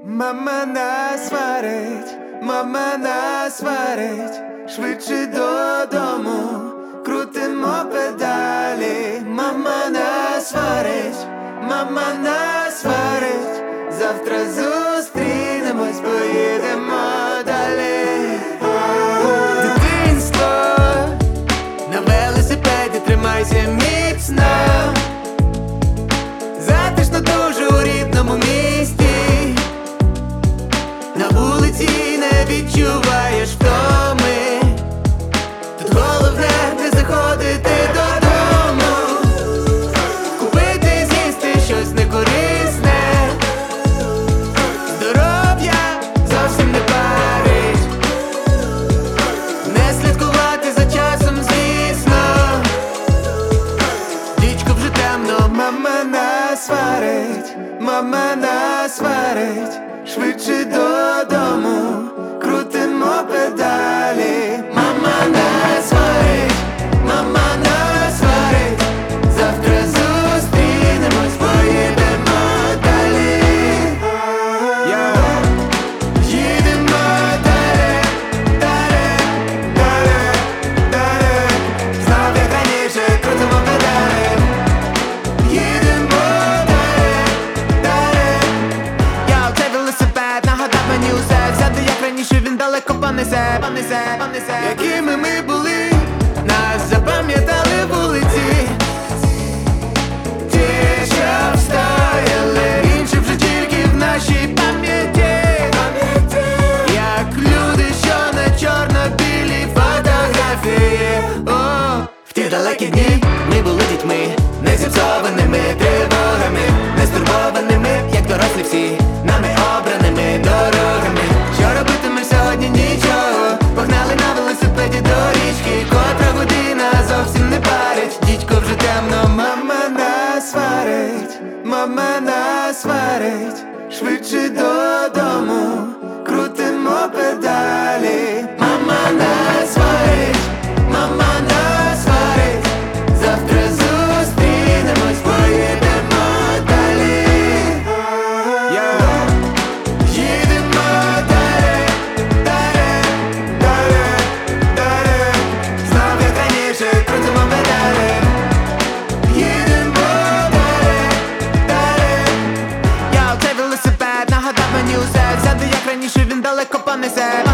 Мама нас сварить, мама нас сварить, швидше додому, крутимо педалі. Мама нас сварить, мама нас сварить, завтра зустрінемось, поїдемо далі. Дитинство на велосипеді, тримайся міцно, затишно дуже у рідному місті. На вулиці не відчуваєш втоми, тут головне не заходити додому, купити, з'їсти щось некорисне, здоров'я зовсім не парить, не слідкувати за часом, звісно. Дідько, вже темно, мама нас сварить, мама нас сварить, швидше додому, крутимо педалі. Мама нас сварить, мама нас сварить, завтра зустрінемось, поїдемо далі. Їдемо далі, далі, далі, далі, знов як раніше, крутимо педалі. Їдемо далі, далі. Цей велосипед нагадав мені усе. Взяти як раніше, він далеко понесе, понесе, понесе. Якими ми були, нас запам'ятали вулиці, ті, що встояли, інші вже тільки в нашій пам'яті. Як люди, що на чорно-білій фотографії. В ті далекі дні ми були дітьми, не зіпсованими тривогами, не стурбованими, як дорослі всі, нами обраними дорогами. Що робитимеш сьогодні? Нічого. Погнали на велосипеді до річки, котра година зовсім не парить. Дідько, вже темно, мама нас сварить, мама нас сварить, швидше додому, крутимо педалі. Мама нас сварить, мама нас сварить, завтра зустрінемось, поїдемо далі. Їдемо далі, далі, далі, далі, знов як раніше, крутимо педалі. Їдемо далі, далі. Цей велосипед нагадав мені усе. Взяти як раніше, він далеко понесе.